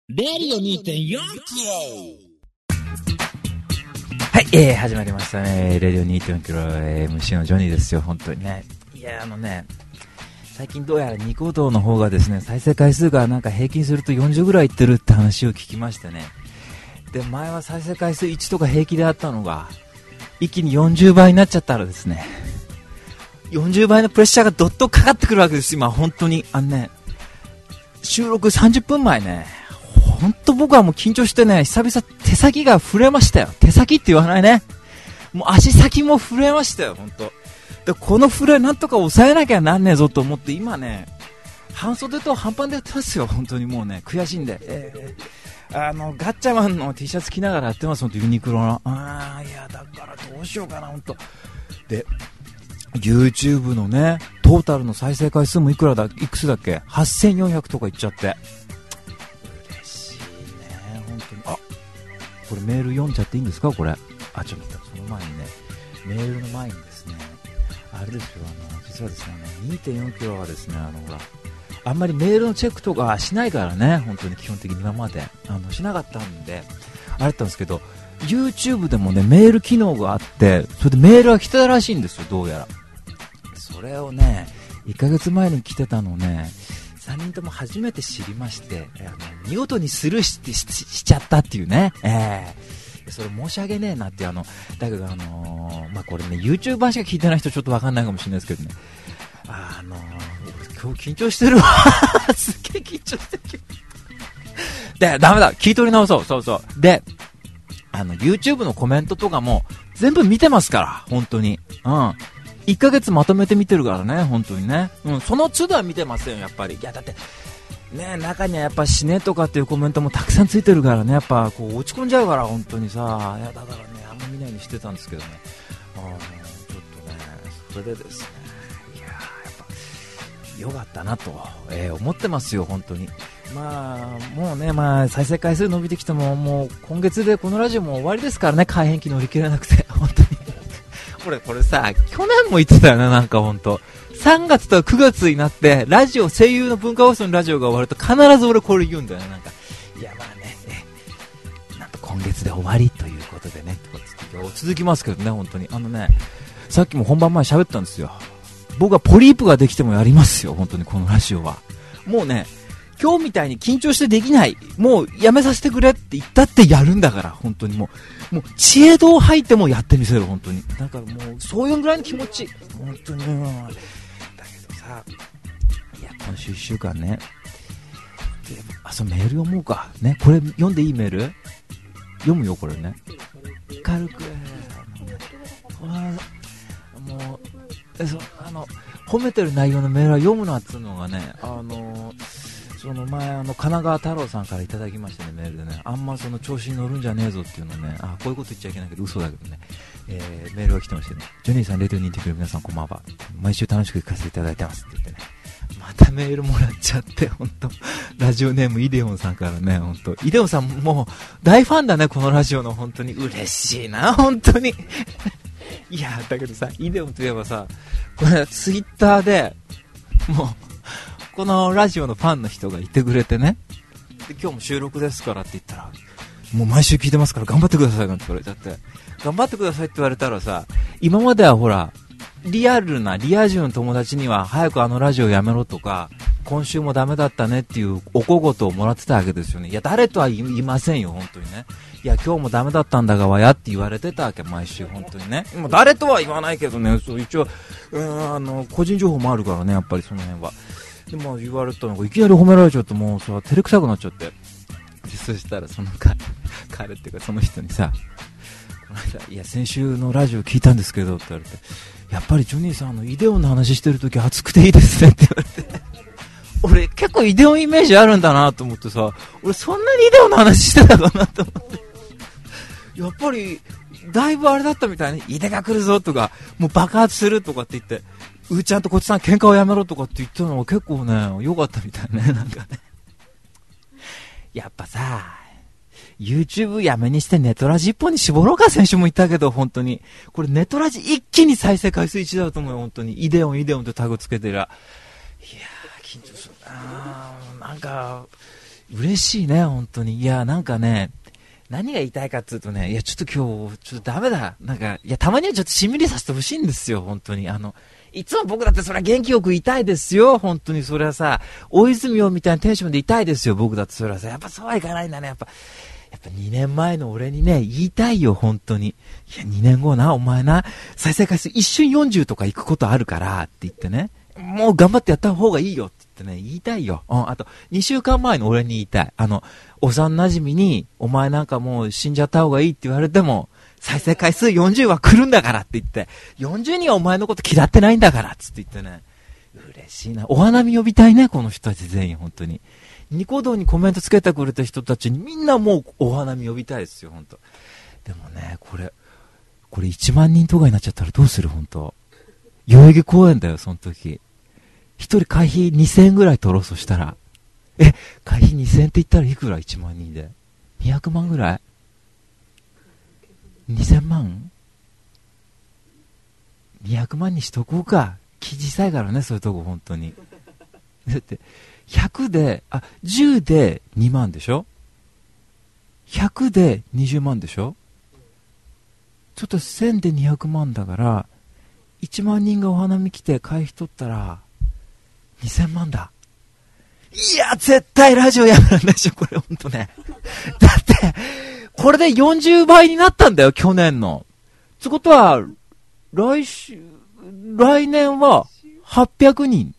レディオ 2.4 キロ。 はい、始まりましたね。レディオ 2.4 キロ、MC のジョニーですよ。本当にね。いや、最近どうやらニコ動の方がですね、再生回数がなんか平均すると40ぐらいいってるって話を聞きましてね。で、前は再生回数1とか平気であったのが、一気に40倍になっちゃったらですね、40倍のプレッシャーがどっとかかってくるわけです。今、本当に。収録30分前ね、本当僕はもう緊張してね、久々手先が震えましたよ。手先って言わないね。もう足先も震えましたよ、本当。で、この震えなんとか抑えなきゃなんねえぞと思って、今ね、半袖と半パンでやってますよ、本当にもうね、悔しいんで。ガッチャマンの T シャツ着ながらやってます、本当ユニクロの。いや、だからどうしようかな、本当。で、YouTube のね、トータルの再生回数もいくつだっけ ?8400 とかいっちゃって。嬉しいね、本当に。これメール読んじゃっていいんですか、これ。ちょっと待って、その前にね、メールの前にですね、あれですよ、実はですね、2.4 キロはですね、あんまりメールのチェックとかしないからね、本当に基本的に今までしなかったんで、あれだったんですけど、YouTube でもね、メール機能があって、それでメールが来てたらしいんですよ、どうやら。それをね、1ヶ月前に来てたのをね、3人とも初めて知りまして、見事にスルーしちゃったっていうね、それ申し訳ねえなってだけどこれね、YouTube 版しか聞いてない人ちょっとわかんないかもしれないですけどね、今日緊張してるわすっげえ緊張してるで、ダメだ、聞い取り直そう、そうで、YouTube のコメントとかも全部見てますから、本当に。1ヶ月まとめて見てるからね、本当にね。その都度は見てますよ、やっぱり。いや、だって、ね、中にはやっぱ死ねとかっていうコメントもたくさんついてるからね、やっぱこう落ち込んじゃうから、本当にさ。いや、だからね、あんま見ないようにしてたんですけどね。ちょっとね、それでですね、いや、やっぱ、良かったなと、思ってますよ、本当に。もうね、再生回数伸びてきても、もう今月でこのラジオも終わりですからね、改変期乗り切れなくて、本当に。これさ、去年も言ってたよね、なんかほんと。3月と9月になって、ラジオ、声優の文化放送のラジオが終わると必ず俺これ言うんだよね、なんか。いや、なんと今月で終わりということでね、続きますけどね、本当に。さっきも本番前喋ったんですよ。僕はポリープができてもやりますよ、本当にこのラジオは。もうね、今日みたいに緊張してできない、もうやめさせてくれって言ったってやるんだから、本当にもう知恵道吐いてもやってみせる、本当に。だからもうそういうぐらいの気持ち、本当に。だけどさ、いや、今週1週間ね、そのメール読もうかね。これ読んでいいメール読むよ、これね。軽くもう褒めてる内容のメールは読むなっつうのがね、その前神奈川太郎さんからいただきましてね、メールでね、あんまその調子に乗るんじゃねえぞっていうのね、こういうこと言っちゃいけないけど嘘だけどね、メールが来てましてね、ジョニーさん、レディオにいてくれる皆さんこんばんは、毎週楽しく聞かせていただいてますって言ってね、またメールもらっちゃって、本当ラジオネームイデオンさんからね、本当イデオンさんもう大ファンだね、このラジオの。本当に嬉しいな、本当にいやだけどさ、イデオンといえばさ、これツイッターでもうこのラジオのファンの人がいてくれてね、で今日も収録ですからって言ったら、もう毎週聞いてますから頑張ってくださいなんて言われちゃって、頑張ってくださいって言われたらさ、今まではほらリア充の友達には早くラジオやめろとか、今週もダメだったねっていうお小言をもらってたわけですよね。いや、誰とは言いませんよ、本当にね。いや、今日もダメだったんだがわやって言われてたわけ、毎週本当にね。もう誰とは言わないけどね、そう一応個人情報もあるからね、やっぱりその辺は。でも言われたのがいきなり褒められちゃって、もうさ照れくさくなっちゃって、でそしたらその彼っていうかその人にさ、この間、いや先週のラジオ聞いたんですけどって言われて、やっぱりジョニーさんイデオンの話してるとき熱くていいですねって言われて俺結構イデオンイメージあるんだなと思ってさ、俺そんなにイデオンの話してたかなと思ってやっぱりだいぶあれだったみたいに、イデが来るぞとか、もう爆発するとかって言って、うーちゃんとこっちさん喧嘩をやめろとかって言ったのが結構ね良かったみたいね、なんかねやっぱさ YouTube やめにしてネトラジ1本に絞ろうか。先週も言ったけど本当にこれネトラジ一気に再生回数1だと思うよ、本当に。イデオンってタグつけてりゃ、いやー緊張するな、なんか嬉しいね、本当に。いや、なんかね、何が言いたいかっていうとね、いや、ちょっと今日、ちょっとダメだ。なんか、いや、たまにはちょっとしんみりさせてほしいんですよ、本当に。いつも僕だってそれは元気よくいたいですよ、本当に。それはさ、大泉洋みたいなテンションでいたいですよ、僕だってそれはさ。やっぱそうはいかないんだね、やっぱ2年前の俺にね、言いたいよ、本当に。いや、2年後な、お前な、再生回数一瞬40とか行くことあるから、って言ってね。もう頑張ってやった方がいいよって言ってね、言いたいよ。あと、2週間前の俺に言いたい。幼馴染に、お前なんかもう死んじゃった方がいいって言われても、再生回数40は来るんだからって言って、40人はお前のこと嫌ってないんだからって言ってね、嬉しいな。お花見呼びたいね、この人たち全員、本当に。ニコ動にコメントつけてくれた人たちにみんなもうお花見呼びたいですよ、本当。でもね、これ1万人とかになっちゃったらどうする、本当。代々木公園だよ、その時。一人会費2000円ぐらい取ろうとしたら。会費2000円って言ったらいくら ?1 万人で。200万ぐらい ?2000 万 ?200 万にしとこうか。気小さいからね、そういうとこ、本当に。だって、100で、10で2万でしょ ?100 で20万でしょちょっと1000で200万だから、1万人がお花見来て会費取ったら、2000万だ。いや、絶対ラジオやめらんないでしょ、これほんとね。だって、これで40倍になったんだよ、去年の。つことは、来年は800人。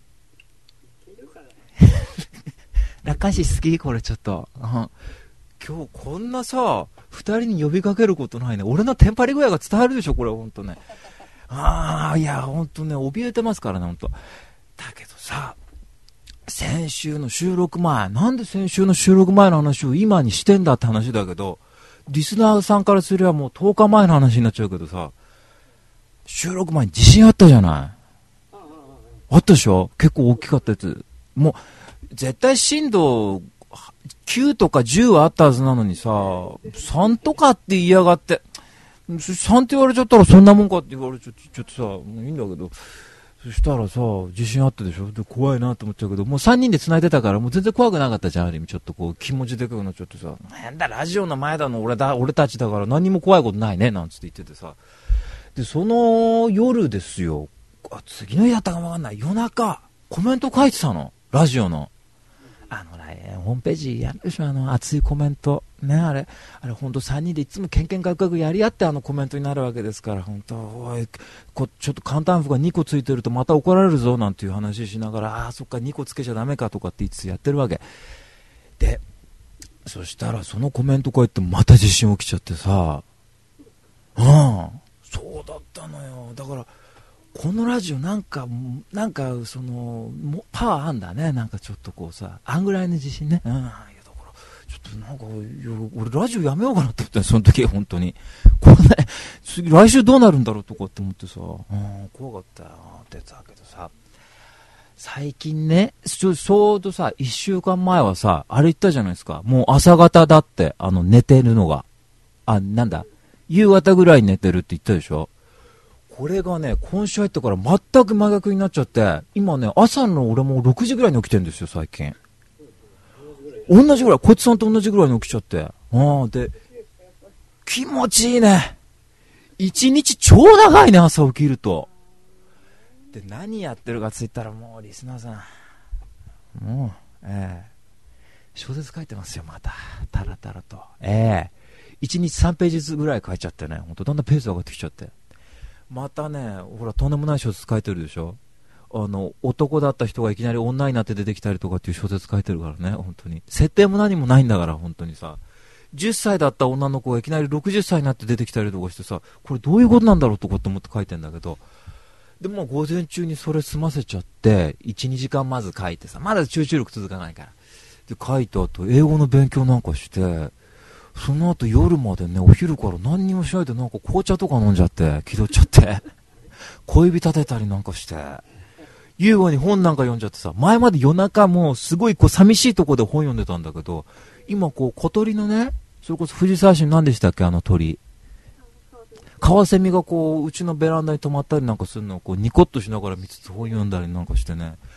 楽観視好きこれちょっと。今日こんなさ、二人に呼びかけることないね。俺のテンパり具合が伝わるでしょ、これほんとね。いや、ほんとね、怯えてますからね、ほんと。だけどさ、先週の収録前、なんで先週の収録前の話を今にしてんだって話だけど、リスナーさんからすればもう10日前の話になっちゃうけどさ、収録前に地震あったじゃない。あったでしょ、結構大きかったやつ。もう、絶対震度9とか10はあったはずなのにさ、3とかって言いやがって、3って言われちゃったらそんなもんかって言われちゃってさ、もういいんだけど、そしたらさ、地震あったでしょ、で怖いなと思っちゃうけど、もう3人で繋いでたからもう全然怖くなかったじゃん、ある意味。ちょっとこう気持ちでかくなっちゃってさ、なんだラジオの前だの俺たちだから何も怖いことないねなんつって言っててさ、でその夜ですよ、次の日だったかもわかんない、夜中コメント書いてたの、ラジオのホームページやるでしょ、熱いコメントね、あれ本当3人でいつもケンケンガクガクやり合ってコメントになるわけですから、本当おいちょっと簡単符が2個ついてるとまた怒られるぞなんていう話しながら、そっか2個つけちゃダメかとかって言ってやってるわけで、そしたらそのコメント書いてまた地震起きちゃってさ、そうだったのよ。だからこのラジオなんかそのパワーあんだね、なんかちょっとこうさ、あんぐらいの自信ね。いやだからちょっとなんか俺ラジオやめようかなって思ったよ、その時本当に。これね、次来週どうなるんだろうとかって思ってさ、怖かったよって言ってたけどさ、最近ね、ちょうどさ1週間前はさ、あれ言ったじゃないですか、もう朝方だって寝てるのが、なんだ夕方ぐらいに寝てるって言ったでしょ。これがね、今週入ってから全く真逆になっちゃって、今ね、朝の俺も6時ぐらいに起きてるんですよ、最近。同じぐらい、こいつさんと同じぐらいに起きちゃって。で、気持ちいいね。一日超長いね、朝起きると。で、何やってるかついたらもう、リスナーさん。もう、小説書いてますよ、また。タラタラと。一日3ページずつぐらい書いちゃってね、ほんとだんだんペース上がってきちゃって。またね、ほらとんでもない小説書いてるでしょ。男だった人がいきなり女になって出てきたりとかっていう小説書いてるからね、本当に。設定も何もないんだから、本当にさ。10歳だった女の子がいきなり60歳になって出てきたりとかしてさ、これどういうことなんだろうとかって思って書いてんだけど、でも午前中にそれ済ませちゃって、1、2時間まず書いてさ、まだ集中力続かないから。で、書いた後、英語の勉強なんかして、その後夜までね、お昼から何にもしないでなんか紅茶とか飲んじゃって、気取っちゃって、小指立てたりなんかして、優雅に本なんか読んじゃってさ、前まで夜中もうすごいこう寂しいとこで本読んでたんだけど、今こう小鳥のね、それこそ藤沢市の何でしたっけ、鳥。カワセミがこう、うちのベランダに止まったりなんかするのをこうニコッとしながら見つつ本読んだりなんかしてね、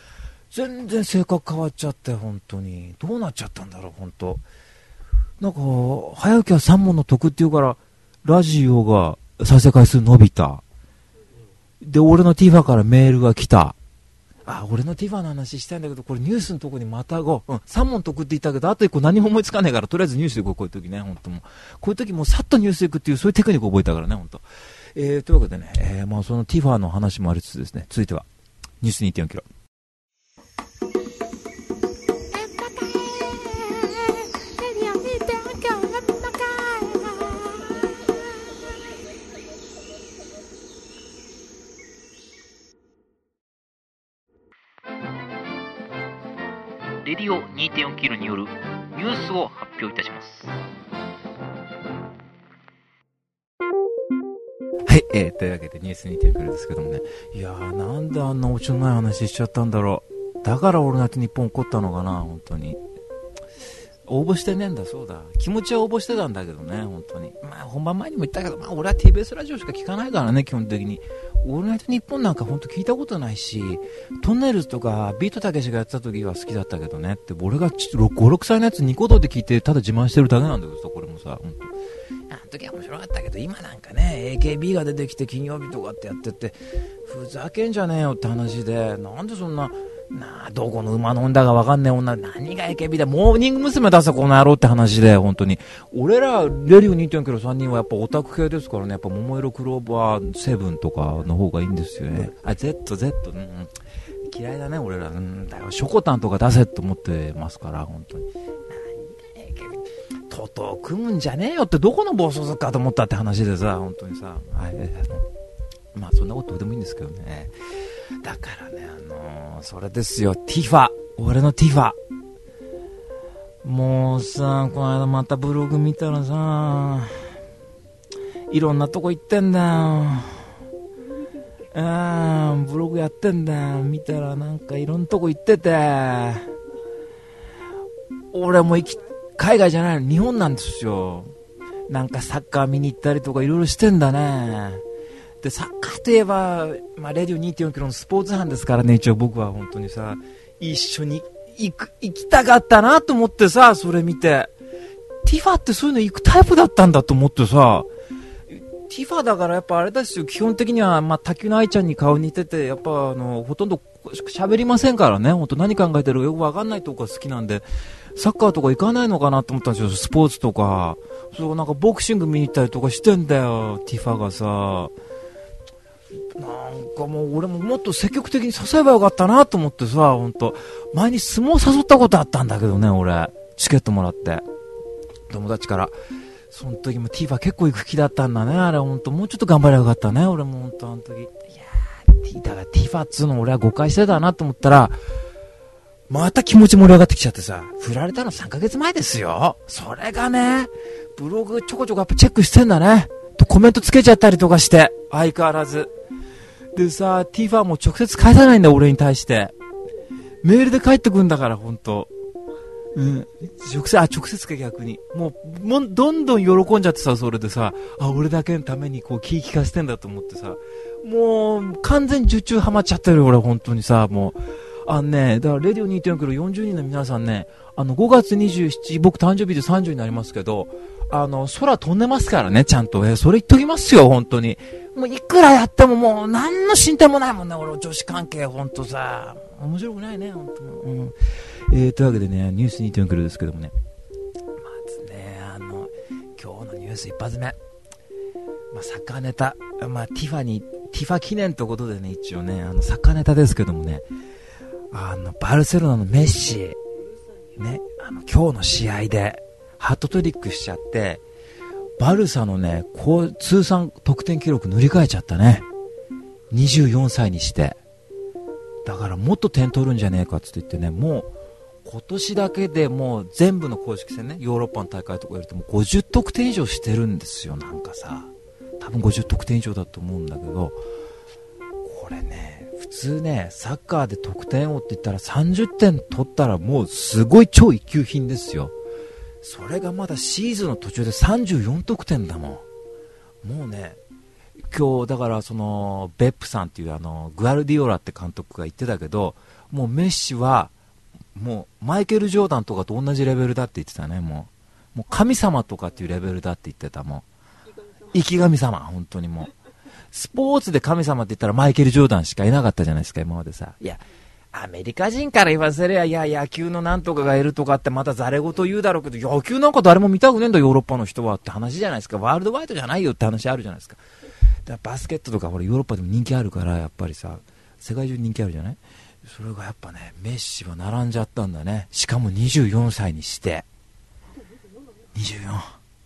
全然性格変わっちゃって、本当にどうなっちゃったんだろう。本当なんか早起きは3問の得っていうからラジオが再生回数伸びた。で俺の TVer からメールが来た。俺の TVer の話したいんだけど、これニュースのとこにまた3問得って言ったけど、あと1個何も思いつかないから、とりあえずニュースでこういう時ね、本当もうこういう時もうさっとニュースでいくっていう、そういうテクニックを覚えたからね、本当。というわけでね、まあその TVer の話もありつつですね、続いてはニュース 2.4 キロ。 レディオ 2.4 キロによるニュースを発表いたします。 はい、というわけでニュース2.4キロですけどもね、いやーなんであんなオチのない話しちゃったんだろう。だからオールナイトニッポン怒ったのかな。本当に応募してねえんだ。そうだ、気持ちは応募してたんだけどね、本当に。まあ本番前にも言ったけど、まあ俺は TBS ラジオしか聞かないからね、基本的に。オールナイトニッポンなんか本当聞いたことないし、トンネルズとかビートたけしがやってた時は好きだったけどねって、俺が5、6歳のやつニコ動で聞いてただ自慢してるだけなんだけどさ、これもさ、本当あの時は面白かったけど、今なんかね AKB が出てきて金曜日とかってやってて、ふざけんじゃねえよって話で、なんでそんなどこの馬のんだかわかんねえ女、何が AKB だ、モーニング娘。出せこの野郎って話で、本当に俺らレディオ 2.4 キロ3人はやっぱオタク系ですからね、やっぱ桃色クローバー7とかの方がいいんですよね。Z、嫌いだね俺ら。だからショコタンとか出せって思ってますから、本当に。とと組むんじゃねえよって、どこの暴走族かと思ったって話でさ、本当にさ、まあそんなことどうでもいいんですけどね。だからね、それですよ、ティファ、俺のティファ。もうさ、この間またブログ見たらさ、いろんなとこ行ってんだよ。ブログやってんだよ。見たらなんかいろんなとこ行ってて、俺も海外じゃないの、日本なんですよ。なんかサッカー見に行ったりとかいろいろしてんだね。でサッカーといえば、まあ、レディオ 2.4 キロのスポーツ班ですからね、一応僕は本当にさ、一緒に行きたかったなと思ってさ、それ見て、ティファってそういうの行くタイプだったんだと思ってさ、ティファだからやっぱあれですよ、基本的には、まあ、卓球の愛ちゃんに顔似てて、やっぱほとんど喋りませんからね、本当何考えてるかよくわかんないとこが好きなんで、サッカーとか行かないのかなと思ったんですよ、スポーツとか。そうなんかボクシング見に行ったりとかしてんだよ、ティファがさ。なんかもう俺ももっと積極的に誘えばよかったなと思ってさ、本当前に相撲誘ったことあったんだけどね、俺チケットもらって友達から。その時もティファ結構行く気だったんだね、あれ本当もうちょっと頑張ればよかったね、俺も本当あの時。いやー、だからティファっつうの俺は誤解してたなと思ったら、また気持ち盛り上がってきちゃってさ、振られたの3ヶ月前ですよ。それがね、ブログちょこちょこやっぱチェックしてんだねと、コメントつけちゃったりとかして、相変わらずでさ、ティファも直接返さないんだ、俺に対してメールで返ってくんだから、本当直接か逆にもうどんどん喜んじゃってさ、それでさ、俺だけのためにこう気利かせてんだと思ってさ、もう完全に受注ハマっちゃってる俺、本当にさ。もうだからレディオ 2.4 キロ40人の皆さんね、5月27、僕誕生日で30になりますけど、空飛んでますからね、ちゃんと。それ言っときますよ、本当に。もういくらやってももう何の進展もないもんね、俺女子関係、本当さ。面白くないね、本当。というわけでね、ニュース 2.4 キロですけどもね。まずね、今日のニュース一発目。サッカーネタ。ティファ記念ということでね、一応ね、サッカーネタですけどもね、バルセロナのメッシ、ね、今日の試合で、ハットトリックしちゃって、バルサのね、通算得点記録塗り替えちゃったね。24歳にして。だからもっと点取るんじゃねえかって言ってね、もう今年だけでもう全部の公式戦ね、ヨーロッパの大会とかやるともう50得点以上してるんですよ。なんかさ、多分50得点以上だと思うんだけど、これね、普通ね、サッカーで得点王って言ったら30点取ったらもうすごい超一級品ですよ。それがまだシーズンの途中で34得点だもん。もうね、今日だからそのベップさんっていうグアルディオラって監督が言ってたけど、 もうメッシはもうマイケル・ジョーダンとかと同じレベルだって言ってたね。もう神様とかっていうレベルだって言ってた。もう生き神様、本当にもうスポーツで神様って言ったらマイケル・ジョーダンしかいなかったじゃないですか、今までさ。いやアメリカ人から言わせりゃ、いや野球のなんとかがいるとかってまたざれ言言うだろうけど、野球なんか誰も見たくねえんだヨーロッパの人はって話じゃないですか。ワールドワイドじゃないよって話あるじゃないですか。だからバスケットとかほらヨーロッパでも人気あるから、やっぱりさ世界中に人気あるじゃない。それがやっぱね、メッシは並んじゃったんだね。しかも24歳にして24。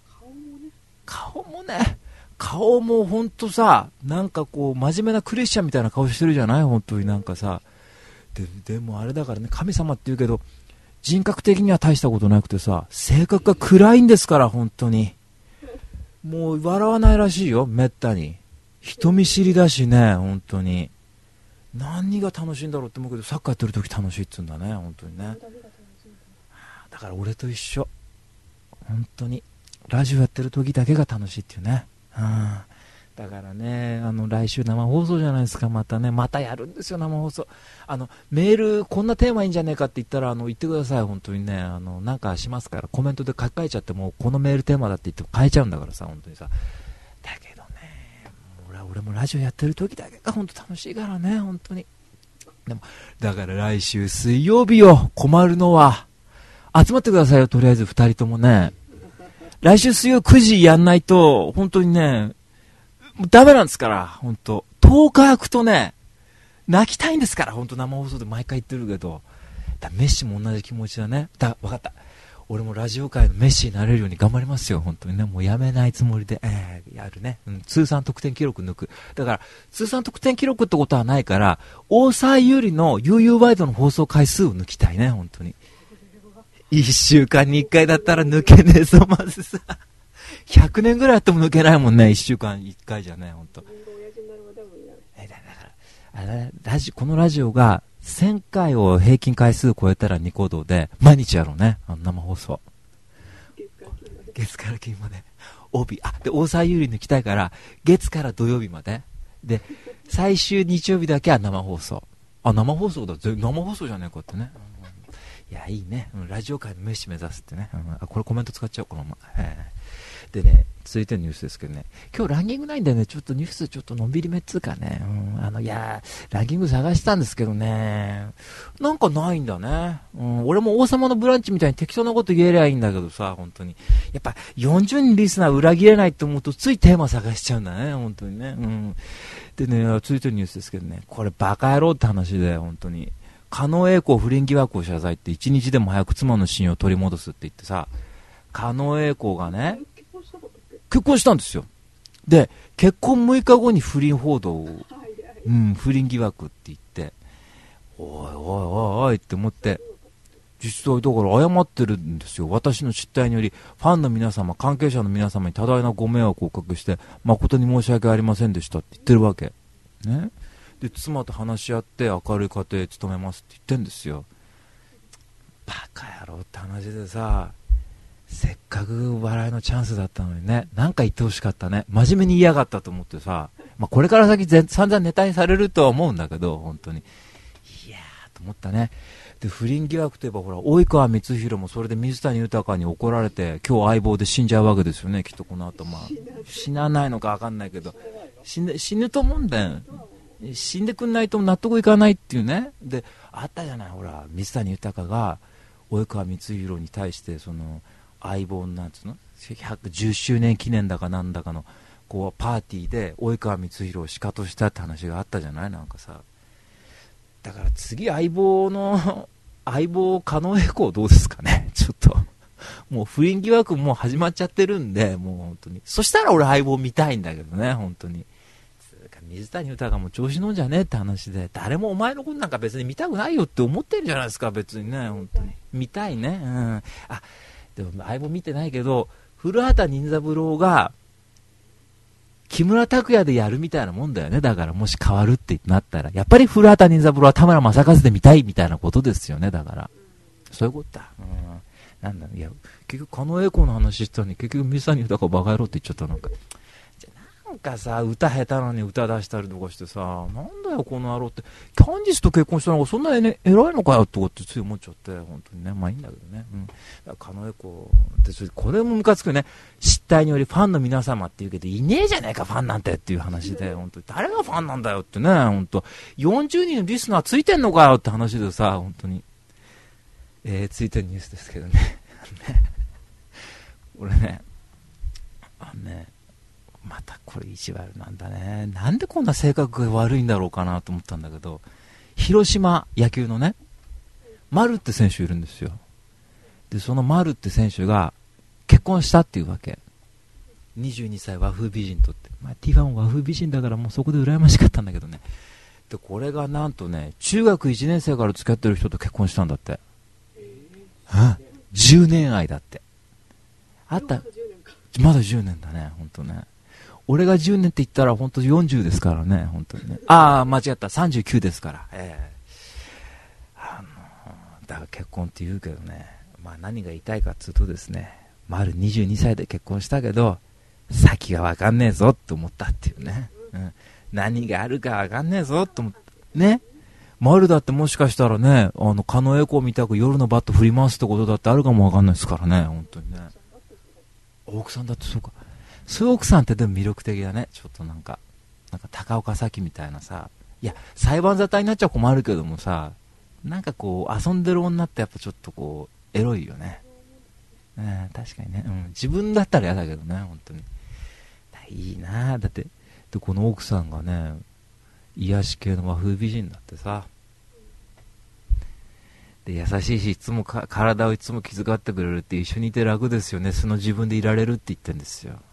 顔もほんとさ、なんかこう真面目なクリスチャンみたいな顔してるじゃない、本当になんかさ。でもあれだからね、神様って言うけど人格的には大したことなくてさ、性格が暗いんですから、本当にもう笑わないらしいよ、めったに。人見知りだしね、本当に何が楽しいんだろうって思うけど、サッカーやってる時楽しいっつうんだね、本当にね。だから俺と一緒、本当にラジオやってる時だけが楽しいっていうね。だからね、来週生放送じゃないですか。またやるんですよ、生放送。メールこんなテーマいいんじゃねえかって言ったら言ってください、本当にね。なんかしますから、コメントで書き換えちゃっても、このメールテーマだって言っても変えちゃうんだからさ、本当にさ。だけどね、俺もラジオやってる時だけが本当楽しいからね、本当に。でもだから来週水曜日よ、困るのは集まってくださいよ、とりあえず2人ともね。来週水曜9時やんないと本当にね、もうダメなんですから、本当10日空くとね、泣きたいんですから、本当生放送で毎回言ってるけど。メッシも同じ気持ちだね。分かった、俺もラジオ界のメッシになれるように頑張りますよ、本当にね。もうやめないつもりで、やるね、通算得点記録抜く。だから通算得点記録ってことはないから、大沢優里の UU ワイドの放送回数を抜きたいね、本当に。1週間に1回だったら抜けねえぞ、まずさ。100年ぐらいやっても抜けないもんね、1週間1回じゃね、本当。だからこのラジオが1000回を平均回数超えたらニコ動で毎日やろうね、生放送。月から金まで帯で大沢優里抜きたいから、月から土曜日までで、最終日曜日だけは生放送。生放送だ、生放送じゃねえかってね。いや、いいね、ラジオ界のメッシ目指すってね。これコメント使っちゃおう、このまま。でね、続いてのニュースですけどね、今日ランキングないんでね、ちょっとニュースちょっとのんびりめっつうかね、いやランキング探したんですけどね、なんかないんだね。俺も王様のブランチみたいに適当なこと言えりゃいいんだけどさ、本当にやっぱ40人リスナー裏切れないって思うとついテーマ探しちゃうんだね、本当にね。でね、続いてのニュースですけどね、これバカ野郎って話で、本当に狩野英孝不倫疑惑を謝罪って、一日でも早く妻の信用を取り戻すって言ってさ、狩野英孝がね結婚したんですよ。で結婚6日後に不倫報道を、不倫疑惑って言って、おいって思って、実際だから謝ってるんですよ。私の失態によりファンの皆様、関係者の皆様に多大なご迷惑をおかけして誠に申し訳ありませんでしたって言ってるわけね。で妻と話し合って明るい家庭務めますって言ってんですよ。バカ野郎って話でさ、せっかく笑いのチャンスだったのにね、なんか言ってほしかったね。真面目に嫌がったと思ってさ、これから先散々ネタにされるとは思うんだけど、本当にいやーと思ったね。で不倫疑惑といえばほら、及川光弘もそれで水谷豊に怒られて今日相棒で死んじゃうわけですよね、きっとこの後。死なないのか分かんないけど、死ぬと思うんだよ。死んでくんないと納得いかないっていうね。であったじゃない、ほら水谷豊が及川光弘に対してその相棒なんつうの10周年記念だかなんだかのこうパーティーで及川光弘をシカトしたって話があったじゃない、なんかさ。だから次相棒狩野英孝どうですかね。ちょっともう不倫疑惑もう始まっちゃってるんで、もう本当にそしたら俺相棒見たいんだけどね、本当に。水谷豊も調子乗んじゃねえって話で、誰もお前のことなんか別に見たくないよって思ってるじゃないですか、別にね、本当に見たいね。でも相棒見てないけど、古畑任三郎が木村拓哉でやるみたいなもんだよね。だからもし変わるってなったらやっぱり古畑任三郎は田村正和で見たいみたいなことですよね。だからそういうことだ。なんだ、いや結局狩野英孝の話したのに結局水谷豊バカ野郎って言っちゃった。なんかさ、歌下手なのに歌出したりとかしてさ、なんだよこの野郎って、キャンディスと結婚したのがそんな偉いのかよとかってつい思っちゃって、本当にね、まあいいんだけどね。だから狩野英孝ってこれもムカつくね。失態によりファンの皆様って言うけど、いねえじゃねえかファンなんてっていう話で、本当に誰がファンなんだよってね、本当40人のリスナーついてんのかよって話でさ、本当に。ついてるニュースですけどね。俺ね、またこれ意地悪なんだね。なんでこんな性格が悪いんだろうかなと思ったんだけど、広島野球のね、丸って選手いるんですよ。で、その丸って選手が結婚したっていうわけ。22歳和風美人とって。まあ、ティファン和風美人だからもうそこで羨ましかったんだけどね。で、これがなんとね、中学1年生から付き合ってる人と結婚したんだって。10年愛だって。あった。まだ10年だね、ほんとね。俺が10年って言ったらほんと40ですからね、ほんとにね。間違った、39ですから。だから結婚って言うけどね、まあ何が言いたいかっつうとですね、丸22歳で結婚したけど、先がわかんねえぞって思ったっていうね。何があるかわかんねえぞって思った。ね。丸だってもしかしたらね、狩野英孝みたく夜のバット振り回すってことだってあるかもわかんないですからね、本当にね。奥さんだってそうか。そういう奥さんってでも魅力的だね。ちょっとなんか高岡早紀みたいなさ、いや、裁判沙汰になっちゃ困るけどもさ、なんかこう、遊んでる女ってやっぱちょっとこう、エロいよね。確かにね。自分だったら嫌だけどね、本当に。いいなぁ。だって、で、この奥さんがね、癒し系の和風美人だってさ。で、優しいし、いつも体をいつも気遣ってくれるって、一緒にいて楽ですよね。素の自分でいられるって言ってるんですよ。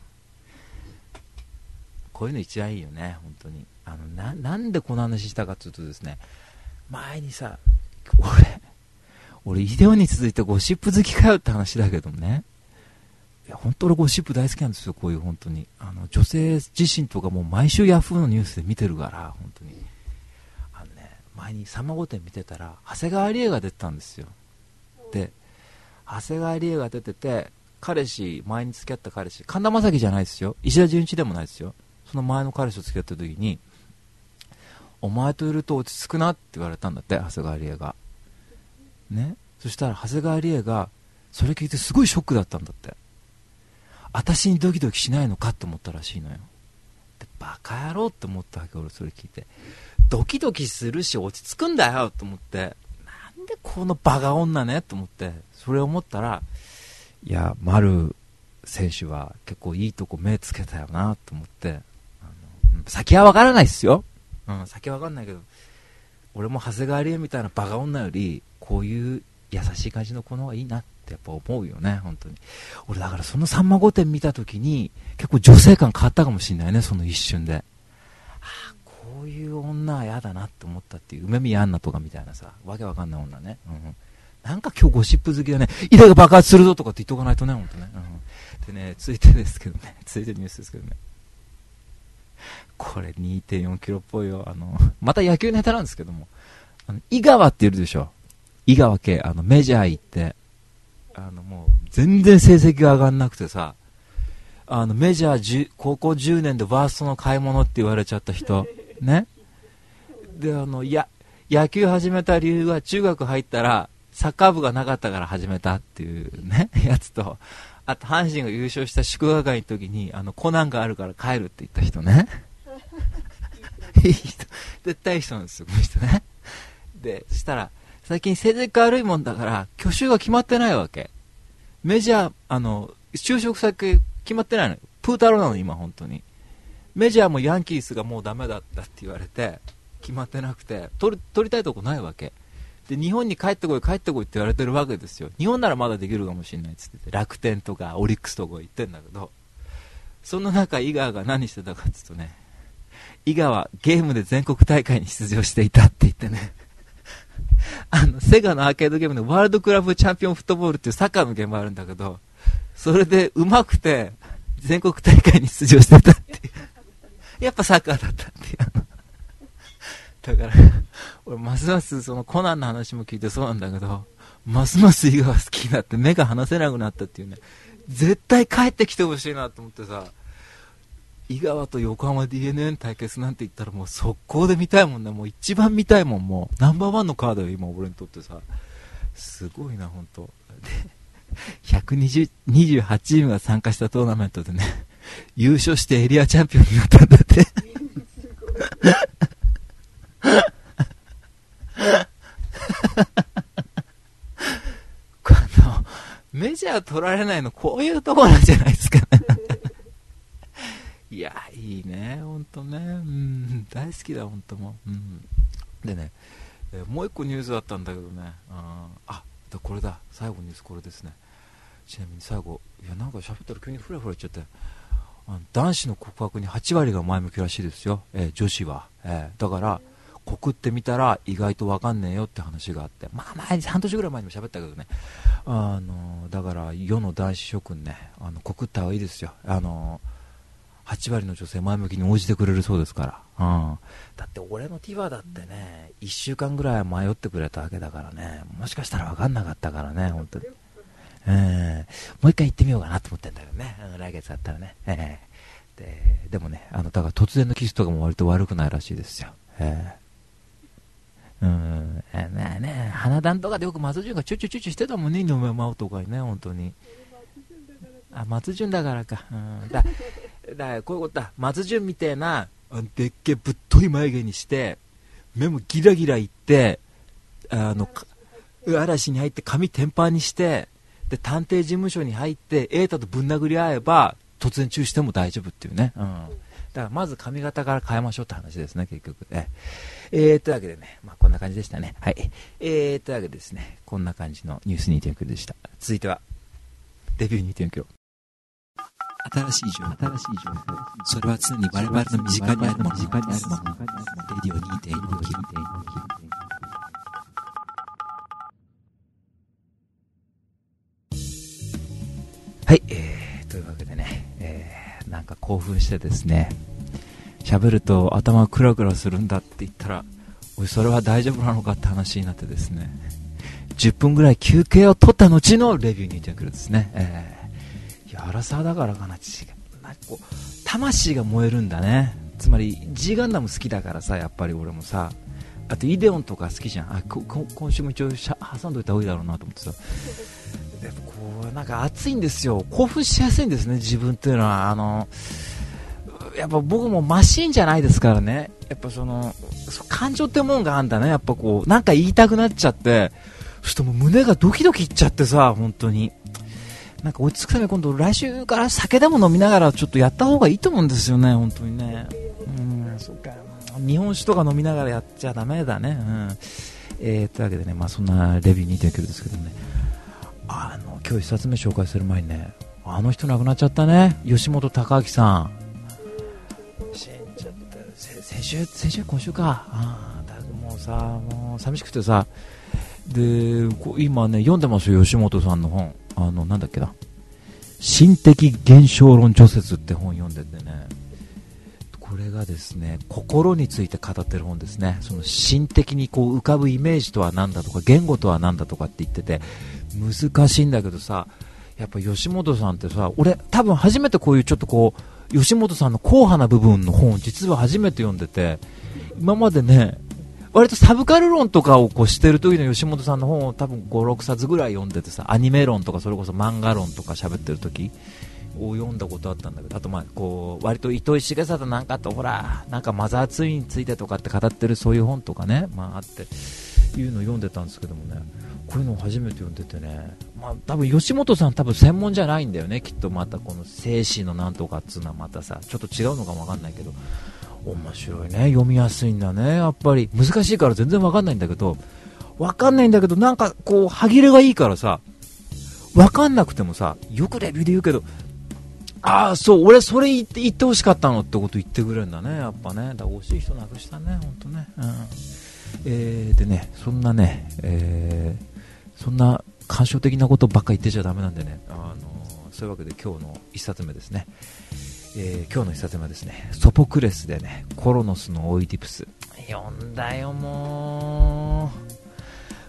こういうの一番いいよね、本当に。なんでこの話したかっていうとですね、前にさ、俺イデオに続いてゴシップ好きかよって話だけどもね、いや本当俺ゴシップ大好きなんですよ。こういう本当に女性自身とかもう毎週ヤフーのニュースで見てるから本当に前にさんま御殿見てたら長谷川理恵が出てたんですよ。で長谷川理恵が出てて、彼氏、前に付き合った彼氏、神田正輝じゃないですよ、石田純一でもないですよ。その前の彼氏と付き合った時に、お前といると落ち着くなって言われたんだって、長谷川理恵がね。そしたら長谷川理恵がそれ聞いてすごいショックだったんだって。私にドキドキしないのかって思ったらしいのよ。でバカ野郎って思ったわけ、俺それ聞いて。ドキドキするし落ち着くんだよと思って、なんでこのバカ女ねと思って、それを思ったら、いや丸選手は結構いいとこ目つけたよなと思って、先は分からないっすよ、先は分かんないけど、俺も長谷川理恵みたいなバカ女よりこういう優しい感じの子の方がいいなってやっぱ思うよね、本当に。俺だからそのさんま御殿見た時に結構女性感変わったかもしれないね、その一瞬で。こういう女は嫌だなって思ったっていう、梅宮アンナとかみたいなさ、わけわかんない女ね、なんか今日ゴシップ好きだね、胃が爆発するぞとかって言っとかないとね、本当ね。でね、続いてですけどね、続いてニュースですけどね、これ 2.4 キロっぽいよ。また野球ネタなんですけども、井川っているでしょ。井川家、メジャー行って、もう全然成績が上がんなくてさ、メジャー高校10年でワーストの買い物って言われちゃった人ね。で野球始めた理由は中学入ったらサッカー部がなかったから始めたっていうねやつと、あと阪神が優勝した祝賀会の時にコナンがあるから帰るって言った人ねいい人、絶対いい人なんですよこの人ね。でそしたら最近成績悪いもんだから去就が決まってないわけ。メジャー就職先決まってないの。プータローなの今本当に。メジャーもヤンキースがもうダメだったって言われて決まってなくて、取りたいとこないわけで、日本に帰ってこい帰ってこいって言われてるわけですよ。日本ならまだできるかもしれないっつってて、楽天とかオリックスとか言ってんだけど、その中井川が何してたかって言うとね、井川ゲームで全国大会に出場していたって言ってねセガのアーケードゲームのワールドクラブチャンピオンフットボールっていうサッカーのゲームあるんだけど、それで上手くて全国大会に出場してたっていうやっぱサッカーだったっていうだから俺ますますそのコナンの話も聞いてそうなんだけど、ますます井川好きになって目が離せなくなったっていうね。絶対帰ってきてほしいなと思ってさ、 井川と横浜 DNA 対決なんて言ったらもう速攻で見たいもんね。もう一番見たいもん。もうナンバーワンのカードよ今俺にとってさ。すごいな本当。で128チームが参加したトーナメントでね優勝してエリアチャンピオンになったんだってメジャー取られないのこういうところなんじゃないですかねいやいいね本当ね、大好きだ本当もう、でね、もう一個ニュースだったんだけどね、これだ最後ニュースこれですね。ちなみに最後いやなんか喋ったら急にフラフラいっちゃって男子の告白に8割が前向きらしいですよ、女子は、だから告ってみたら意外と分かんねえよって話があって、まあ前半年ぐらい前にも喋ったけどね、だから世の男子諸君ね告った方がいいですよ。8割の女性前向きに応じてくれるそうですから、だって俺のティバだってね1週間ぐらい迷ってくれたわけだからね、もしかしたら分かんなかったからね本当に、もう一回行ってみようかなと思ってんだけどね、来月あったらね、でもねだから突然のキスとかも割と悪くないらしいですよ。花壇とかでよく松潤がチュチュチュチュしてたもんね、井上真央とかにね本当に。松潤だからか、だこういうことだ。松潤みたいなでっけぶっとい眉毛にして目もギラギラいって嵐に入って髪テンパーにしてで探偵事務所に入って瑛太とぶん殴り合えば突然チューしても大丈夫っていうね、だからまず髪型から変えましょうって話ですね結局。というわけでね、こんな感じでしたね。はい。というわけでですね、こんな感じのニュース 2.9 でした。続いてはデビュー 2.9。新しい情報、それは常に我々の身近にあるもの、レディオ 2.4 キロ。はい、というわけでね、なんか興奮してですね、喋ると頭クラクラするんだって言ったら、おいそれは大丈夫なのかって話になってですね、10分ぐらい休憩を取った後のレビュー 2.9 キロですね。アラサーだからかな、こう魂が燃えるんだね。つまり G ガンダム好きだからさ、やっぱり俺もさ、あとイデオンとか好きじゃん。今週も一応挟んどいた方がいいだろうなと思ってさ、でこうなんか熱いんですよ。興奮しやすいんですね自分っていうのは。やっぱ僕もマシーンじゃないですからね。やっぱ感情ってもんがあんだね。やっぱこうなんか言いたくなっちゃって、そしてもう胸がドキドキいっちゃってさ、本当になんか落ち着くために今度来週から酒でも飲みながらちょっとやった方がいいと思うんですよね本当にね。そうか、日本酒とか飲みながらやっちゃダメだね。というわけでね、そんなレビュー 2.9 ですけどね、今日1冊目紹介する前にね、あの人亡くなっちゃったね。吉本隆明さん死んじゃった。先週今週か。だもうさ、もう寂しくてさ、で今ね読んでますよ吉本さんの本。なんだっけな、心的現象論序説って本読んでてね、これがですね心について語ってる本ですね。その心的にこう浮かぶイメージとは何だとか言語とは何だとかって言ってて難しいんだけどさ、やっぱ吉本さんってさ、俺多分初めてこういうちょっとこう吉本さんの硬派な部分の本を実は初めて読んでて、今までね割とサブカル論とかをこうしてる時の吉本さんの本を多分 5,6 冊ぐらい読んでてさ、アニメ論とかそれこそ漫画論とか喋ってる時を読んだことあったんだけど、あとこう割と糸井重里なんかとほらなんかマザーツインについてとかって語ってるそういう本とかね、あっていうのを読んでたんですけどもね、こういうのを初めて読んでてね、多分吉本さん多分専門じゃないんだよねきっと。またこの精神のなんとかっつうのはまたさちょっと違うのかもわかんないけど面白いね、読みやすいんだね。やっぱり難しいから全然わかんないんだけどなんかこう歯切れがいいからさ、わかんなくてもさ、よくレビューで言うけど、そう俺それ言ってほしかったのってこと言ってくれるんだね、やっぱね。だから惜しい人なくしたね本当ね。でね、そんなね、そんな感傷的なことばっか言ってちゃダメなんでね、そういうわけで今日の一冊目ですね。今日の一冊目はですね、ソポクレスでね、コロノスのオイディプス。読んだよも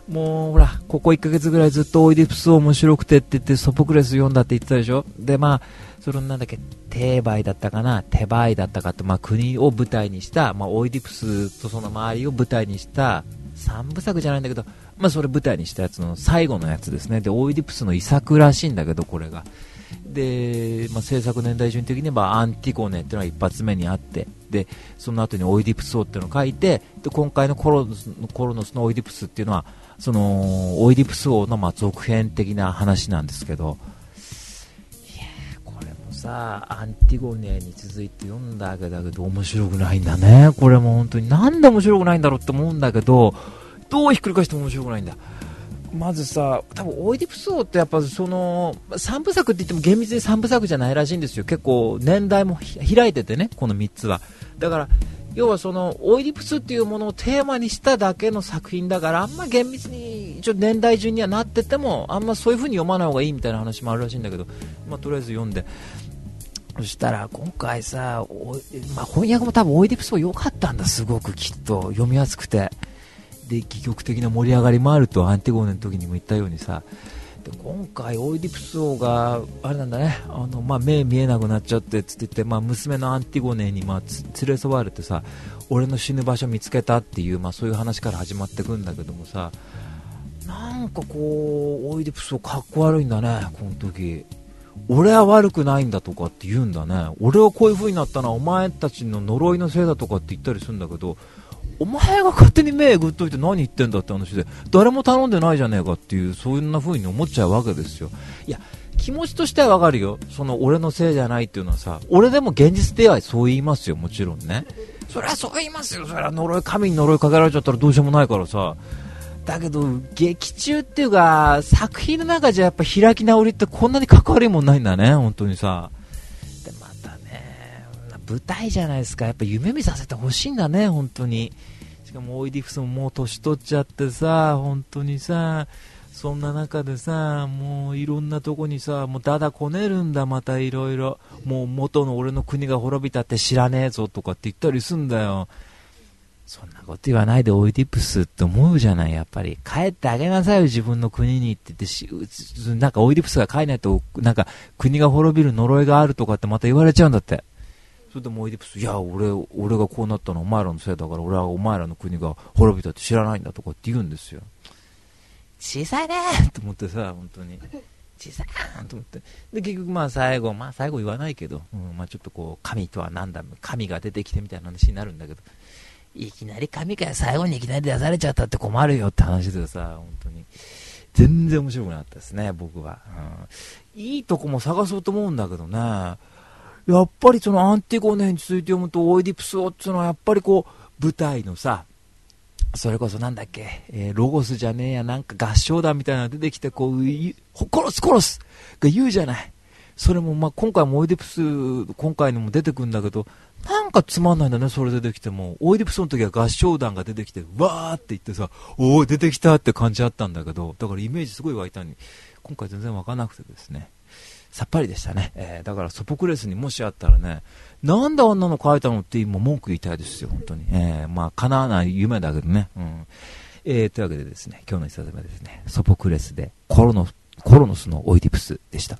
もうほらここ1ヶ月ぐらいずっとオイディプス面白くてって言ってソポクレス読んだって言ってたでしょ。でそのなんだっけテバイだったかなテバイだったかって、国を舞台にした、オイディプスとその周りを舞台にした3部作じゃないんだけど、それ舞台にしたやつの最後のやつですね。でオイディプスの遺作らしいんだけど、これがで、制作年代順的にはアンティゴネっていうのが一発目にあって、でその後にオイディプス王っていうのを書いて、で今回のコロノスのオイディプスっていうのはそのオイディプス王の続編的な話なんですけど、いやこれもさアンティゴネに続いて読んだわけだけど面白くないんだね。これも本当になんで面白くないんだろうって思うんだけど、どうひっくり返しても面白くないんだ。まずさ、多分オイディプス王ってやっぱその3部作って言っても厳密に3部作じゃないらしいんですよ。結構年代も開いててね、この3つは。だから要はそのオイディプスっていうものをテーマにしただけの作品だから、あんま厳密に一応年代順にはなっててもあんまそういう風に読まない方がいいみたいな話もあるらしいんだけど、とりあえず読んで、そしたら今回さ、翻訳も多分オイディプス王良かったんだ、すごくきっと読みやすくて、で戯曲的な盛り上がりもあるとアンティゴネの時にも言ったようにさ、で今回オイディプス王があれなんだね、目見えなくなっちゃってつって言って、娘のアンティゴネに連れ添われてさ、俺の死ぬ場所見つけたっていう、そういう話から始まってくんだけどもさ、なんかこうオイディプス王かっこ悪いんだね。この時俺は悪くないんだとかって言うんだね。俺はこういう風になったのはお前たちの呪いのせいだとかって言ったりするんだけど、お前が勝手に目えぐっといて何言ってんだって話で、誰も頼んでないじゃねえかっていう、そんな風に思っちゃうわけですよ。いや気持ちとしてはわかるよ、その俺のせいじゃないっていうのはさ、俺でも現実ではそう言いますよ、もちろんね。それはそう言いますよ。それは神に呪いかけられちゃったらどうしようもないからさ。だけど劇中っていうか作品の中じゃやっぱ開き直りってこんなに関わりもないんだね、本当にさ。でまたね、舞台じゃないですか、やっぱ夢見させてほしいんだね、本当に。しかもオイディプスももう年取っちゃってさ、本当にさ、そんな中でさ、もういろんなとこにさ、もうだだこねるんだ、またいろいろ。もう元の俺の国が滅びたって知らねえぞとかって言ったりすんだよ。そんなこと言わないでオイディプスって思うじゃない。やっぱり帰ってあげなさいよ、自分の国にって言ってなんかオイディプスが帰らないとなんか国が滅びる呪いがあるとかってまた言われちゃうんだって。それでもオイディプス、いや俺がこうなったのはお前らのせいだから、俺はお前らの国が滅びたって知らないんだとかって言うんですよ。小さいねーと思ってさ、本当に小さいなと思って。で結局最後言わないけど、ちょっとこう神とはなんだ、神が出てきてみたいな話になるんだけど、いきなり神から最後にいきなり出されちゃったって困るよって話でさ、本当に全然面白くなかったですね、僕は。いいとこも探そうと思うんだけどね、やっぱりそのアンティゴネについて読むとオイディプス王っていうのはやっぱりこう舞台のさ、それこそなんだっけ、ロゴスじゃねえや、なんか合唱団みたいなの出てきてこう殺すが言うじゃない。それも今回もオイディプス今回のも出てくるんだけど、なんかつまんないんだね、それ出てきても。オイディプスの時は合唱団が出てきてわーって言ってさ、おー出てきたって感じあったんだけど、だからイメージすごい湧いたのに今回全然湧かなくてですね、さっぱりでしたね。だからソポクレスにもしあったらね、なんであんなの書いたのって今文句言いたいですよ、本当に。叶わない夢だけどね。というわけでですね、今日の一冊目はですね、ソポクレスでコロノスのオイディプスでした。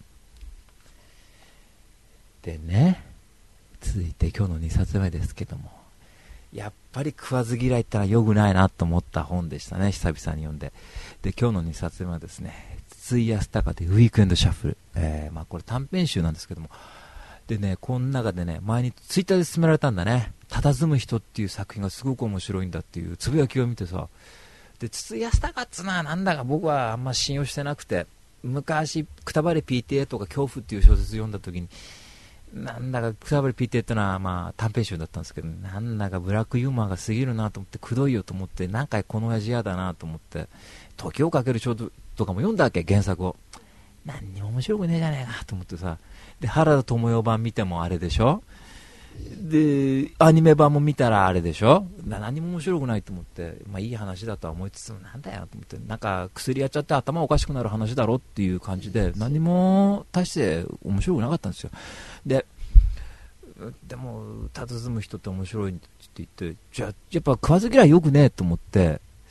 でね、続いて今日の2冊目ですけども、やっぱり食わず嫌いってのは良くないなと思った本でしたね、久々に読んで。で今日の2冊目はですね、筒井康隆でウィークエンドシャッフル。これ短編集なんですけども、でね、この中でね、前にツイッターで勧められたんだね、佇む人っていう作品がすごく面白いんだっていうつぶやきを見てさ、で筒井康隆っつうのはなんだか僕はあんま信用してなくて、昔くたばれ PTA とか恐怖っていう小説読んだ時に、なんだかくたばれ PTA ってのは短編集だったんですけど、なんだかブラックユーモアが過ぎるなと思って、くどいよと思って、何回この親父嫌だなと思って、時をかける少女とかも読んだわけ、原作を。何にも面白くねえじゃねえかと思ってさ、で原田知世版見てもあれでしょ、でアニメ版も見たらあれでしょ、何も面白くないと思って、いい話だとは思いつつも、なんだよと思って、なんか薬やっちゃって頭おかしくなる話だろっていう感じで、何も大して面白くなかったんですよ。でも佇む人って面白いって言って、じゃあやっぱ食わず嫌いよくねえと思って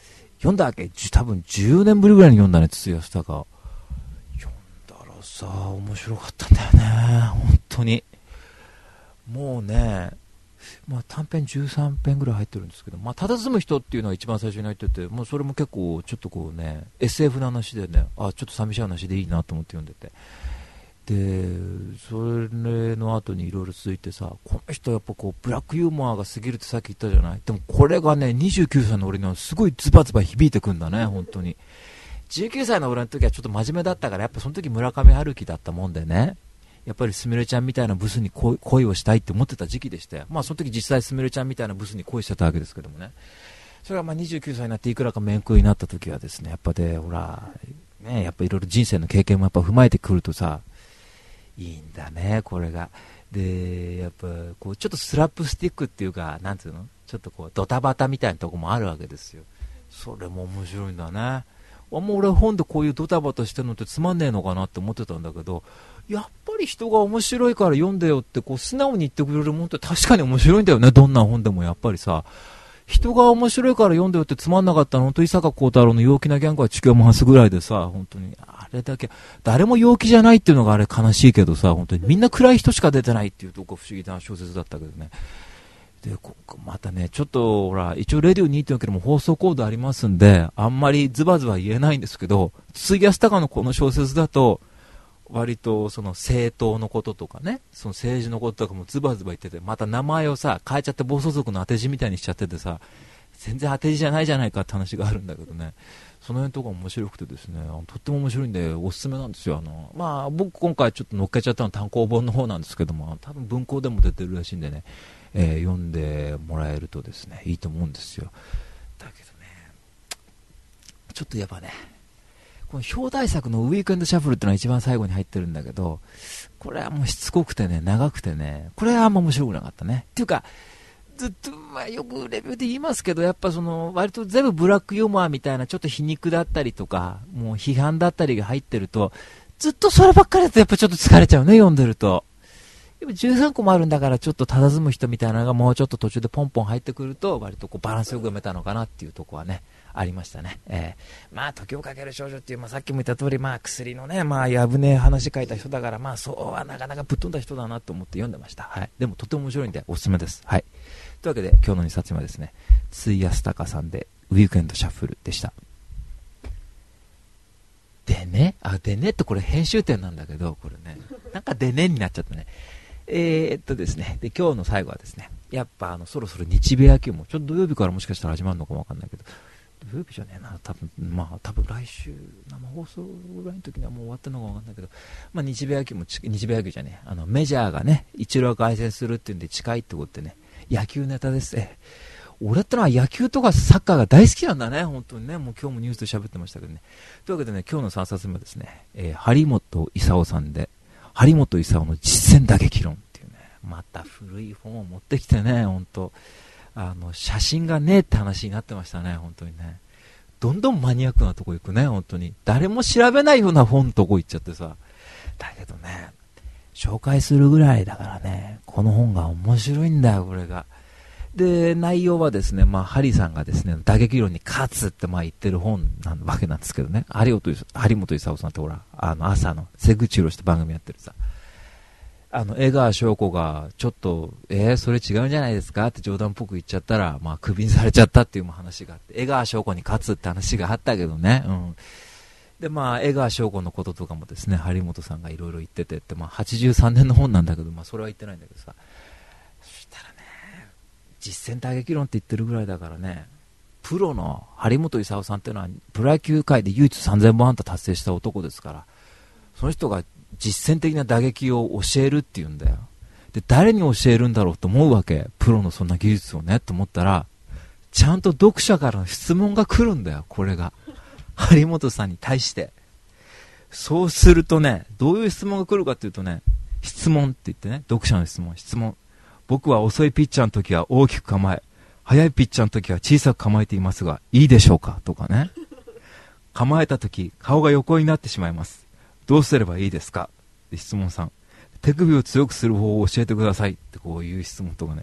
読んだわけ。多分10年ぶりぐらいに読んだね、筒井康隆。読んだらさ、面白かったんだよね、本当に。もうね、まあ、短編13編ぐらい入ってるんですけど、まあ、佇む人っていうのが一番最初に入ってて、もうそれも結構ちょっとこうね SF の話でね、ちょっと寂しい話でいいなと思って読んでて、でそれの後にいろいろ続いてさ、この人やっぱこうブラックユーモアが過ぎるってさっき言ったじゃない。でもこれがね29歳の俺にはすごいズバズバ響いてくんだね、本当に。19歳の俺の時はちょっと真面目だったから、やっぱその時村上春樹だったもんでね、やっぱりすみれちゃんみたいなブスに恋をしたいって思ってた時期でしたよ。まあその時実際すみれちゃんみたいなブスに恋してたわけですけどもね。それがまあ29歳になっていくらか面食いになった時はですね、やっぱでほらね、やっぱいろいろ人生の経験もやっぱ踏まえてくるとさ、いいんだねこれが。でやっぱこうちょっとスラップスティックっていうか、なんていうの、ちょっとこうドタバタみたいなとこもあるわけですよ。それも面白いんだね。もう俺本でこういうドタバタしてるのってつまんねえのかなって思ってたんだけど、やっぱり人が面白いから読んでよってこう素直に言ってくれるもんって確かに面白いんだよね。どんな本でもやっぱりさ、人が面白いから読んでよってつまんなかったの、本当伊坂幸太郎の陽気なギャングは地球を回すぐらいでさ、本当にあれだけ誰も陽気じゃないっていうのがあれ悲しいけどさ、本当にみんな暗い人しか出てないっていうとこ不思議な小説だったけどね。でまたねちょっとほら一応レディオ 2.4 も放送コードありますんであんまりズバズバ言えないんですけど、筒井康隆のこの小説だと割とその政党のこととかね、その政治のこととかもズバズバ言ってて、また名前をさ変えちゃって暴走族の当て字みたいにしちゃっててさ、全然当て字じゃないじゃないかって話があるんだけどね、その辺とか面白くてですね、とっても面白いんでおすすめなんですよ。まあ僕今回ちょっと乗っけちゃったの単行本の方なんですけども、多分文庫でも出てるらしいんでね、読んでもらえるとですねいいと思うんですよ。だけどねちょっとやっぱねこの表題作のウィークエンドシャッフルってのは一番最後に入ってるんだけど、これはもうしつこくてね長くてね、これはあんま面白くなかったね。っていうかずっと、まあ、よくレビューで言いますけど、やっぱその割と全部ブラックユーモアみたいなちょっと皮肉だったりとかもう批判だったりが入ってると、ずっとそればっかりだとやっぱちょっと疲れちゃうね、読んでると。13個もあるんだからちょっと佇む人みたいなのがもうちょっと途中でポンポン入ってくると割とこうバランスよく読めたのかなっていうところはねありましたね。まあ時をかける少女っていう、まあ、さっきも言った通り、まあ薬のね、まあやぶねえ話書いた人だから、まあそうはなかなかぶっ飛んだ人だなと思って読んでました。はい、でもとても面白いんでおすすめです。はい、というわけで今日の2冊目はですね、筒井康隆さんでウィークエンドシャッフルでした。でね、でねってこれ編集点なんだけど、これねなんかでねになっちゃったね。ですね、で今日の最後はですね、やっぱそろそろ日米野球もちょっと土曜日からもしかしたら始まるのかもわかんないけど、土曜日じゃねえな、多分来週生放送ぐらいの時にはもう終わったのかわかんないけど、まあ日米野球じゃねえ、メジャーがねイチローが凱旋するっていうんで近いってことでね、野球ネタですね。俺ってのは野球とかサッカーが大好きなんだね、本当にね。もう今日もニュースで喋ってましたけどね。というわけでね、今日の3冊目はですね、張本勲さんで張本勲の実践打撃論っていうね、また古い本を持ってきてね、本当写真がねえって話になってましたね、本当にね。どんどんマニアックなとこ行くね、本当に。誰も調べないような本のとこ行っちゃってさ。だけどね、紹介するぐらいだからね、この本が面白いんだよ、これが。で、内容はですね、まあ、ハリーさんがですね、打撃論に勝つってまあ言ってる本なわけなんですけどね、張本勲さんってほら、朝の瀬口博士って番組やってるさ、江川翔子がちょっと、それ違うんじゃないですかって冗談っぽく言っちゃったら、まあ、クビにされちゃったっていう話があって、江川翔子に勝つって話があったけどね、うん。で、まあ、江川翔子のこととかもですね、張本さんがいろいろ言っててって、まあ、83年の本なんだけど、まあ、それは言ってないんだけどさ、実践打撃論って言ってるぐらいだからね、プロの張本勲さんっていうのはプロ野球界で唯一3000本安打達成した男ですから、その人が実践的な打撃を教えるっていうんだよ。で、誰に教えるんだろうと思うわけ、プロのそんな技術をねと思ったら、ちゃんと読者からの質問が来るんだよ、これが張本さんに対して。そうするとね、どういう質問が来るかっていうとね、質問って言ってね、読者の質問、僕は遅いピッチャーの時は大きく構え、速いピッチャーの時は小さく構えていますがいいでしょうかとかね、構えた時顔が横になってしまいます、どうすればいいですか。で質問3、手首を強くする方法を教えてくださいってこういう質問とかね、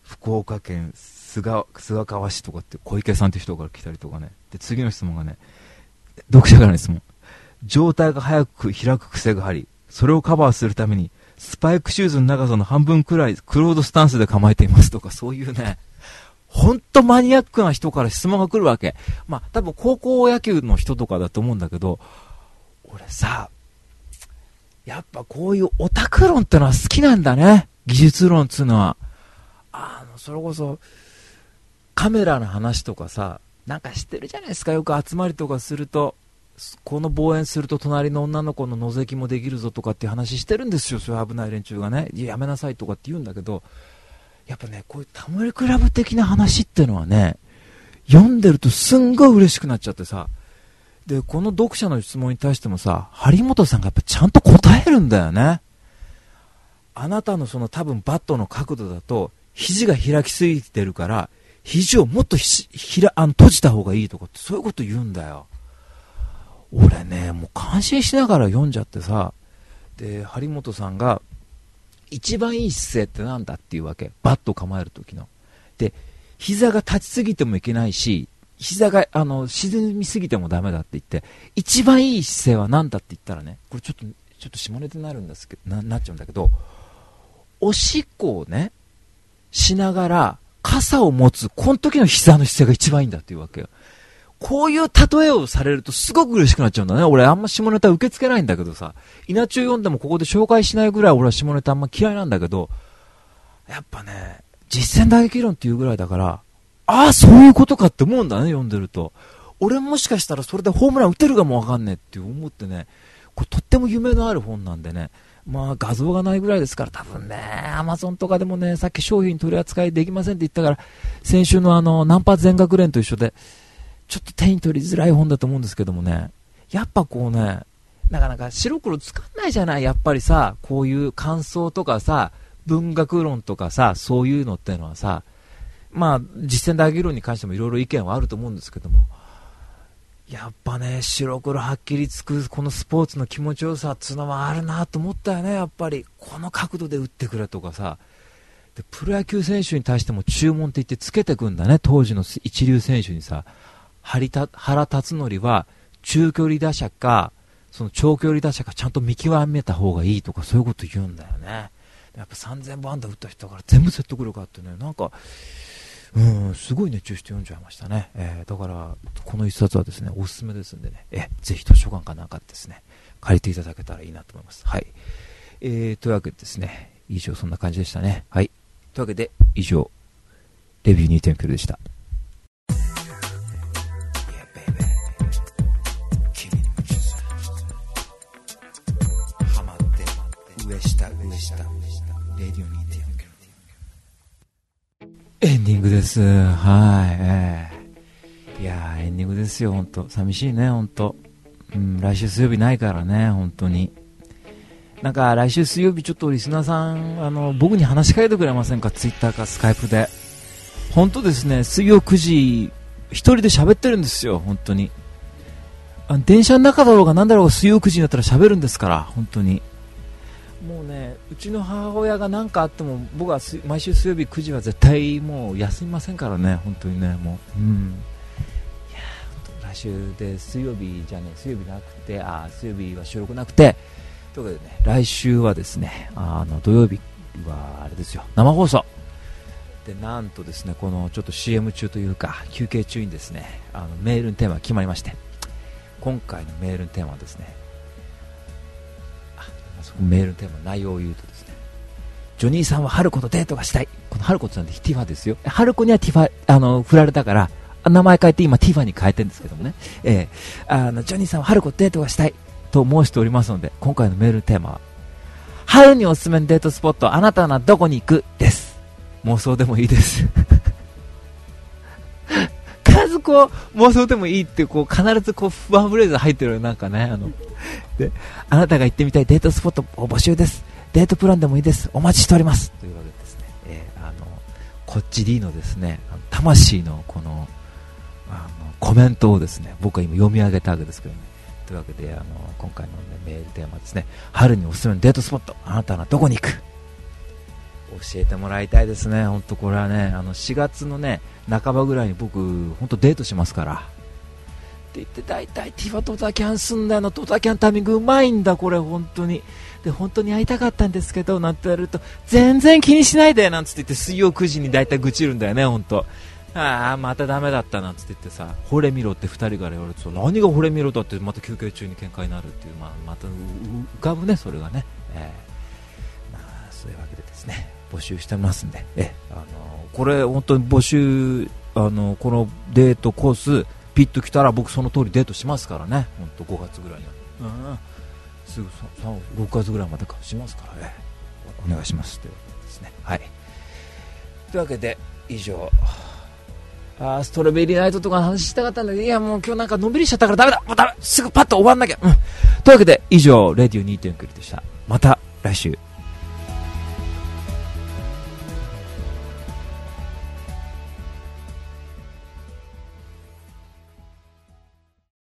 福岡県菅川市とかって小池さんって人から来たりとかね。で次の質問がね、読者からの質問、状態が早く開く癖があり、それをカバーするためにスパイクシューズの長さの半分くらいクロードスタンスで構えていますとか、そういうね、ほんとマニアックな人から質問が来るわけ。まあ多分高校野球の人とかだと思うんだけど、俺さ、やっぱこういうオタク論ってのは好きなんだね。技術論っていうのは。それこそカメラの話とかさ、なんか知ってるじゃないですか。よく集まりとかすると、この望遠すると隣の女の子の覗きもできるぞとかっていう話してるんですよ。そういう危ない連中がね、やめなさいとかって言うんだけど、やっぱね、こういうタモリクラブ的な話ってのはね、読んでるとすんごい嬉しくなっちゃってさ。で、この読者の質問に対してもさ、張本さんがやっぱちゃんと答えるんだよね。あなたのその多分バットの角度だと肘が開きすぎてるから、肘をもっと閉じた方がいいとかって、そういうこと言うんだよ。俺ね、もう感心しながら読んじゃってさ。で、張本さんが一番いい姿勢ってなんだっていうわけ。バット構える時の。で、膝が立ちすぎてもいけないし、膝が沈みすぎてもダメだって言って、一番いい姿勢は何だって言ったらね、これちょっと下ネタになるんですけど、なっちゃうんだけど、おしっこをねしながら傘を持つ、この時の膝の姿勢が一番いいんだっていうわけよ。こういう例えをされるとすごく嬉しくなっちゃうんだね。俺あんま下ネタ受け付けないんだけどさ、稲中読んでもここで紹介しないぐらい俺は下ネタあんま嫌いなんだけど、やっぱね、実践打撃論っていうぐらいだから、ああ、そういうことかって思うんだね、読んでると。俺もしかしたらそれでホームラン打てるかもわかんねえって思ってね、これとっても夢のある本なんでね、まあ画像がないぐらいですから、多分ね、アマゾンとかでもね、さっき商品取り扱いできませんって言ったから、先週のナンパ全学連と一緒で、ちょっと手に取りづらい本だと思うんですけどもね、やっぱこうね、なかなか白黒つかんないじゃない、やっぱりさ、こういう感想とかさ、文学論とかさ、そういうのってのはさ、まあ実践打撃論に関してもいろいろ意見はあると思うんですけども、やっぱね、白黒はっきりつくこのスポーツの気持ちよさっていうのはあるなと思ったよね。やっぱりこの角度で打ってくれとかさ、でプロ野球選手に対しても注文って言ってつけてくんだね。当時の一流選手にさ、原辰徳は中距離打者かその長距離打者かちゃんと見極めた方がいいとか、そういうこと言うんだよね。やっぱ3000本安打打った人から全部説得力あってね、なんかすごい熱中して読んじゃいましたね。だからこの一冊はですね、おすすめですんでね、ぜひ図書館かなんかでですね、借りていただけたらいいなと思います。はい。というわけでですね、以上そんな感じでしたね。はい。というわけで以上、レビュー 2.9 でした。レディオ 2.4 エンディングです。はい、いやーエンディングですよ。ほんと寂しいね、ほんと。来週水曜日ないからね、本当に。なんか来週水曜日ちょっとリスナーさん僕に話しかけてくれませんか、ツイッターかスカイプで。本当ですね、水曜9時一人で喋ってるんですよ、本当に。電車の中だろうが何だろうが水曜9時になったら喋るんですから、本当に。もうね、うちの母親が何かあっても僕は毎週水曜日9時は絶対もう休みませんからね、本当にね、もう、いや来週で水曜日じゃね、水曜日なくて、水曜日は収録なくて、ということでね、来週はですね、土曜日はあれですよ、生放送で、なんとですね、このちょっと CM 中というか休憩中にですね、メールのテーマが決まりまして、今回のメールのテーマはですね、メールのテーマの内容を言うとですね、ジョニーさんは春子とデートがしたい。この春子さんってティファですよ。春子にはティファ振られたから名前変えて今ティファに変えてるんですけどもね、ジョニーさんは春子とデートがしたいと申しておりますので、今回のメールのテーマは春におすすめのデートスポット、あなたはどこに行くです。妄想でもいいです必ずこう妄想でもいいってこう必ずこうワンフレーズ入ってる、なんかね、で、あなたが行ってみたいデートスポットを募集です。デートプランでもいいです。お待ちしております。というわけでですね、こっち D のですね、魂のこのコメントをですね、僕は今読み上げたわけですけどね。というわけで今回の、ね、メールテーマですね、春におすすめのデートスポット、あなたはどこに行く。 教えてもらいたいですね。本当これはね、4月のね半ばぐらいに僕本当デートしますからって言って、大体ティファドタキャンすんだよな、ドタキャンタイミングうまいんだこれ本当に。で本当に会いたかったんですけどなんてやると、全然気にしないでなんつって言って、水曜9時に大体愚痴るんだよね本当。ああまたダメだったなんつって言ってさ、惚れみろって2人から言われて、何が惚れみろだって、また休憩中に喧嘩になるっていう、また浮かぶねそれがね、そういうわけでですね、募集してますんで、これ本当に募集、このデートコースピッと来たら僕その通りデートしますからね、本当5月ぐらいには、すぐ6月ぐらいまでかしますからね、お願いしますというわけですね。はい、というわけで以上、ストロベリーナイトとかの話したかったんだけど、いやもう今日なんかのんびりしちゃったからダメだ、もうダメ、すぐパッと終わんなきゃ、というわけで以上レディオ 2.9 でした。また来週。